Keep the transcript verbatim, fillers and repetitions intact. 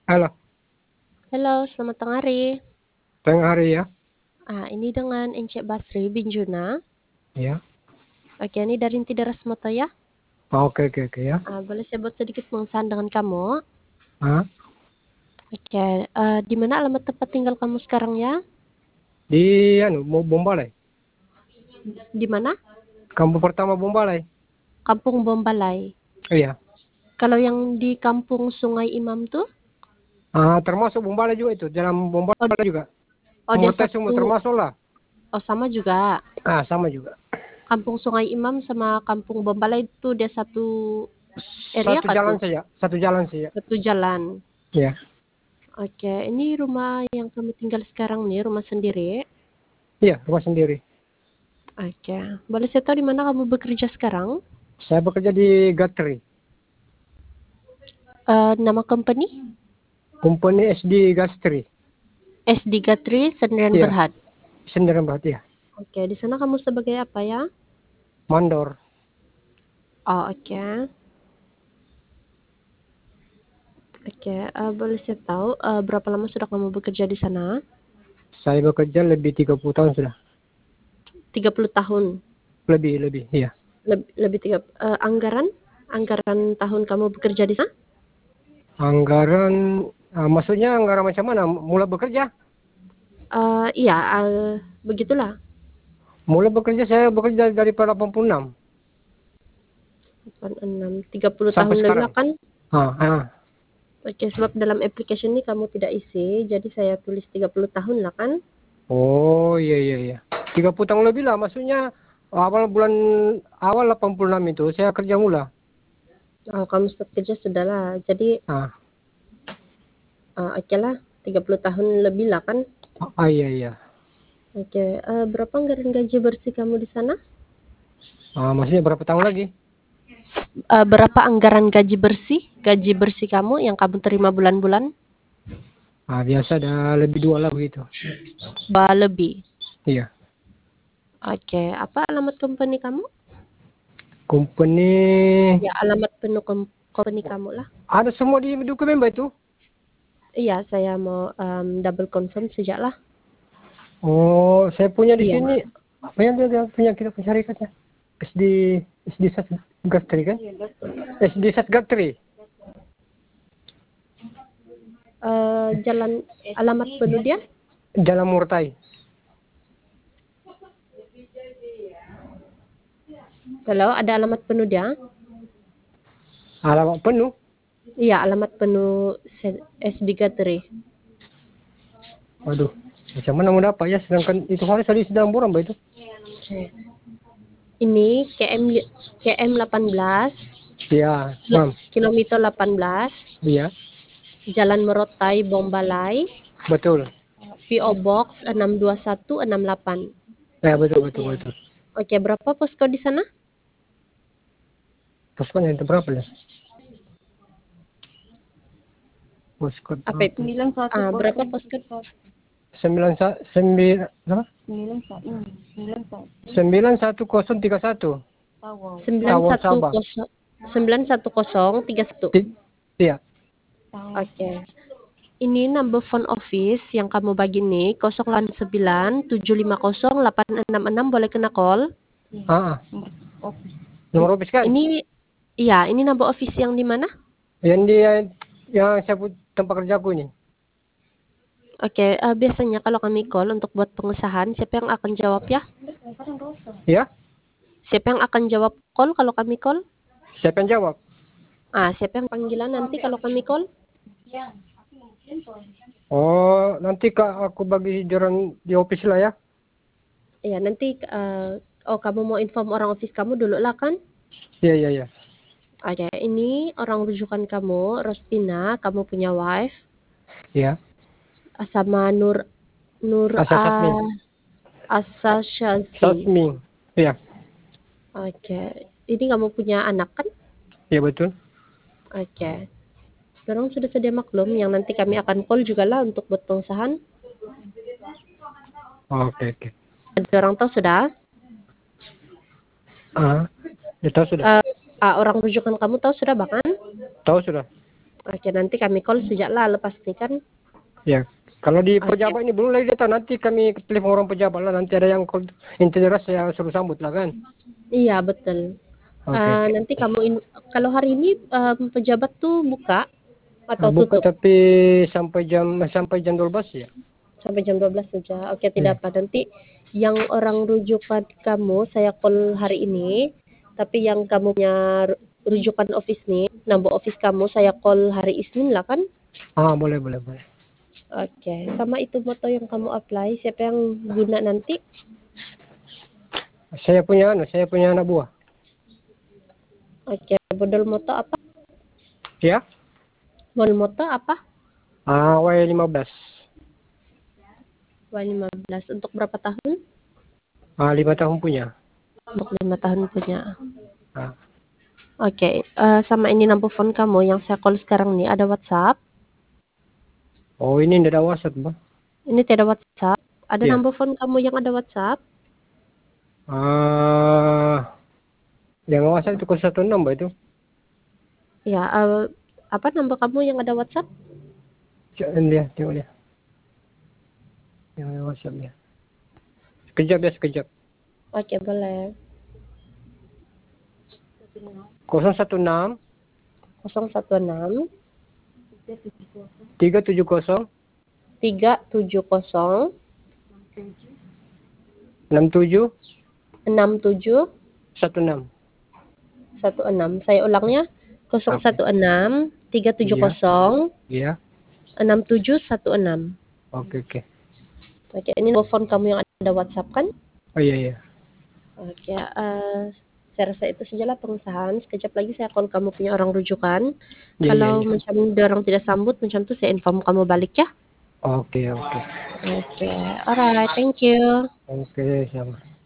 Halo, Halo, selamat tengah hari. tengah hari ya? Ah, ini dengan Encik Basri bin Juna. Ya. Oke, ini dari Inti Deras Moto ya. Oke, oke, oke ya. Ah, boleh saya buat sedikit pengesahan dengan kamu? Hah? Oke, eh, di mana alamat tempat tinggal kamu sekarang ya? Di anu, mau Bombalai. Di mana? Kampung pertama Bombalai. Kampung Bombalai. Iya. Kalau yang di Kampung Sungai Imam tuh? Ah, termasuk Bombalai juga itu. Dalam Oh, Bombalai juga. oh dia Murtai semua satu. termasuk lah. Oh, sama juga. Ah, sama juga. Kampung Sungai Imam sama Kampung Bombalai itu dia satu area Satu kah jalan tuh? saja. Satu jalan saja. Satu jalan. Ya. Oke, ini rumah yang kamu tinggal sekarang nih, rumah sendiri. Iya, rumah sendiri. Oke, boleh saya tahu di mana kamu bekerja sekarang? Saya bekerja di Gatri. Eh, nama company? Company S D Gastri. S D Gatri Sendirian Iya, Berhad. sendirian banget ya. Oke, di sana kamu sebagai apa ya? Mandor. Oh, oke. Oke, eh, boleh saya tahu eh, berapa lama sudah kamu bekerja di sana? Saya bekerja lebih tiga puluh tahun sudah. Tiga puluh tahun. Lebih, lebih, iya. Lebih, lebih tiga eh, anggaran? Anggaran tahun kamu bekerja di sana? Anggaran, ah, maksudnya anggaran macam mana? Mulai bekerja? Eh, iya, eh, begitulah. Mulai bekerja saya bekerja dari delapan puluh enam delapan, enam, tiga puluh sampai tahun lebih lah sekarang. kan? Ah, ah. Oke, sebab dalam application ini kamu tidak isi, jadi saya tulis tiga puluh tahun lah kan? Oh iya iya iya. tiga puluh tahun lebih lah, maksudnya awal bulan awal delapan puluh enam itu saya kerja mula. Oh, kamu start kerja sudah lah. Jadi, Ah, uh, oke lah, tiga puluh tahun lebih lah kan? ah iya iya. Oke, eh, berapa anggaran gaji bersih kamu di sana? Ah, maksudnya berapa tahun lagi? Eh, berapa anggaran gaji bersih? Gaji bersih kamu yang kamu terima bulan-bulan? Ah, biasa ada lebih dua lah begitu. Dua lebih. Iya. Oke, apa alamat company kamu? Company Ya, alamat penuh kom- company kamu lah. ada semua di dokumen Mbak itu. Iya, saya mau em, double confirm sejak lah. Oh, saya punya di Iya. sini. Apa yang dia dia punya kita syarikatnya? S D S D Sat Gatri kan? S D Sat Gatri. Eh, jalan alamat penuh dia? Jalan Murtai. Kalau ada alamat penuh dia? Alamat penuh. Iya, alamat penuh Se- S D Gatri. Waduh, macam mana mau dapat ya? Sedangkan itu hari tadi sedang buram Mbak itu. Ini K M K M delapan belas, Iya, kilo- Mam. kilometer delapan belas, Iya, Jalan Merotai, Bombalai, betul. P O Box enam dua satu enam delapan. Ya, betul, betul, betul. Oke, berapa posko di sana? Poskonya itu berapa ya? Posko Apa itu? Ah, berapa posko? sembilan sa- sembilan apa? Sembilan satu kosong tiga satu. Sembilan Tawon satu Sabah. kosong sembilan satu kosong tiga satu. Ti- Iya. Oke. Ini number phone office yang kamu bagi nih nol delapan sembilan tujuh lima nol delapan enam enam, boleh kena call. Ah, ah. Nomor office kan? Ini iya, ini number office yang di mana? Yang dia yang saya put- tempat kerjaku ini. Oke, eh, biasanya kalau kami call untuk buat pengesahan, siapa yang akan jawab ya? Ya? Siapa yang akan jawab call kalau kami call? Siapa yang jawab? Ah, siapa yang panggilan nanti kalau kami call? Oh, nanti Kak aku bagi joran di office lah ya. Iya, nanti eh, oh kamu mau inform orang office kamu dulu lah kan? Iya, iya, iya. Oke, ini orang rujukan kamu, Rostina, kamu punya wife, Iya. ah, sama Nur Nur Asal A Satmi. Asasyazi. Satmi. Iya. Oke, ini kamu punya anak kan? Iya, betul. Oke. Sekarang sudah sedia maklum yang nanti kami akan call juga lah untuk buat pengusahaan. Oke, oke. Ada orang tahu sudah? Ah, ya tahu sudah. Eh, ah, orang rujukan kamu tahu sudah bahkan? Tahu sudah. Oke, nanti kami call sejak lah lepas ini kan. Ya, kalau di Oke. pejabat ini belum lagi datang, nanti kami telepon orang pejabat lah, nanti ada yang call interas saya suruh sambut lah kan. Iya, betul. Oke, Eh, oke. nanti kamu in- kalau hari ini em, pejabat tuh buka Ah, atau buka tutup tapi sampai jam sampai jam dua belas ya. sampai jam dua belas saja. Oke, Iya. tidak apa. Nanti yang orang rujukan kamu saya call hari ini, tapi yang kamu punya ru- rujukan office nih, number office kamu saya call hari Isnin lah kan? Ah, boleh, boleh, boleh. Oke, sama itu moto yang kamu apply, siapa yang guna nanti? Saya punya anu, saya punya anak buah. Oke, model moto apa? Ya? Model moto apa? Ah, W lima belas. Y lima belas. Untuk berapa tahun? Ah, lima tahun punya. Untuk lima tahun punya. Ah. Oke, eh, sama ini nomor phone kamu yang saya call sekarang nih, ada WhatsApp? Oh, ini tidak ada WhatsApp, Bang. Ini tidak ada WhatsApp. Ada Iya. nomor phone kamu yang ada WhatsApp? Ah, yang WhatsApp itu nol satu enam, Mbak, itu. Ya, eh, apa nomor kamu yang ada WhatsApp? Jangan dia, tengok dia. Yang ada WhatsApp dia. Sekejap ya, sekejap. Oke, boleh. nol satu enam nol satu enam tiga tujuh nol tiga tujuh nol enam tujuh enam tujuh satu enam. satu enam. Saya ulangnya nol satu enam tiga tujuh Iya. nol Iya. enam tujuh satu enam. Oke, oke. Oke, ini nomor phone kamu yang ada WhatsApp kan? Oh iya, iya. Oke, eh, saya rasa itu sajalah pengusahaan. Sekejap lagi saya call kamu punya orang rujukan. Iya, Kalau iya, iya. macam dia orang tidak sambut, macam itu saya inform kamu balik ya. Oke, oke. Oke, alright, thank you. Oke, sama.